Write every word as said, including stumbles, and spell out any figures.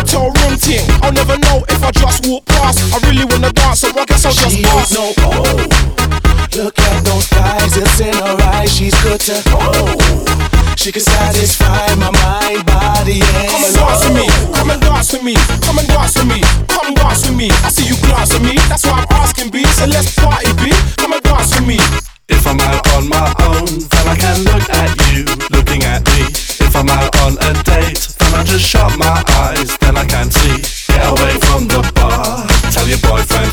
hotel room ting. I'll never know if I just walk past. I really wanna dance, so I guess I'll just she pass. No, oh, look at those thighs, it's in her eyes. She's good to oh. She can satisfy my mind, body, and come and dance with me, come and dance with me, come and dance with me, come dance with me. I see you glance at me, that's why I'm asking B. So let's party B, come and dance with me. If I'm out on my own, then I can look at you, looking at me. If I'm out on a date, then I just shut my eyes, then I can see. Get away from the bar, tell your boyfriend